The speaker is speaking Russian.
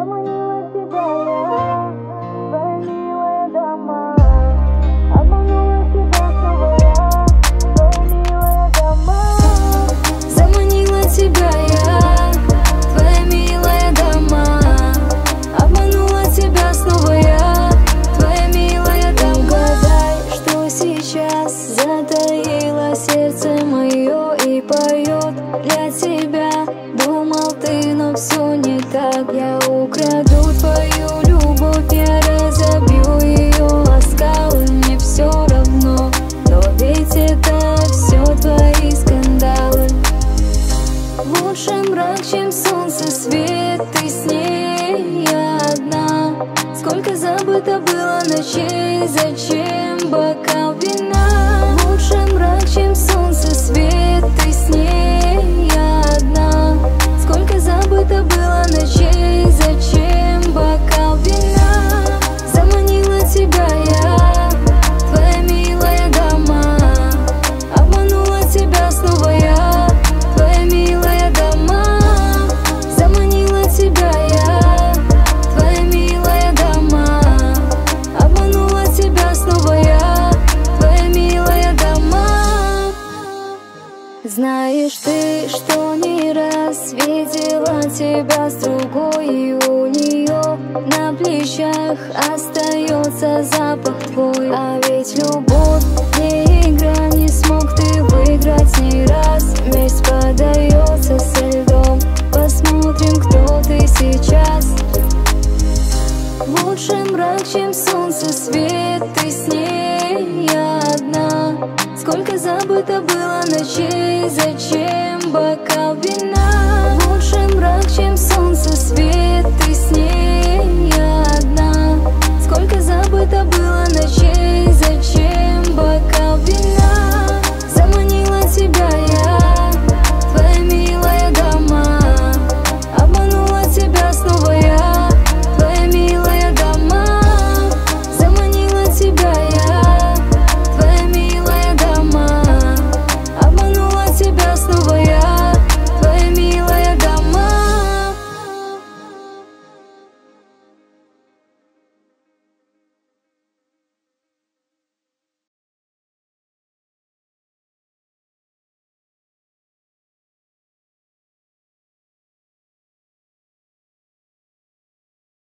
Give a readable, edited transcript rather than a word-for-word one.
Заманила тебя я, твои милые дома. Обманула тебя снова я, твои милые дома. Заманила тебя я, твои милые дома. Обманула тебя снова я, твои милые дома. Угадай, что сейчас затаило сердце мое и поет для тебя. Думал ты, но все не так. Я украду твою любовь, я разобью ее о скалы. Мне все равно, но ведь это все твои скандалы. Лучше мрак, чем солнце свет, ты с ней, я одна. Сколько забыто было ночей, зачем бокал вина? Лучше мрак, чем солнце свет, ты с ней, я одна. Сколько забыто было ночей, зачем бокал вина? Заманила тебя я, твои милые дома. Обманула тебя снова я, твои милые дома. Заманила тебя я, твои милые дома. Обманула тебя снова я, твои милые дома. Знаешь ты, что не раз видела тебя с другой, и у нее на плечах остается запах твой. А ведь любовь не игра, не смог ты выиграть ни раз. Месть подается со льдом, посмотрим, кто ты сейчас. Лучше мрак, чем солнце свет, ты с ней, я одна. Сколько забыто было ночей, зачем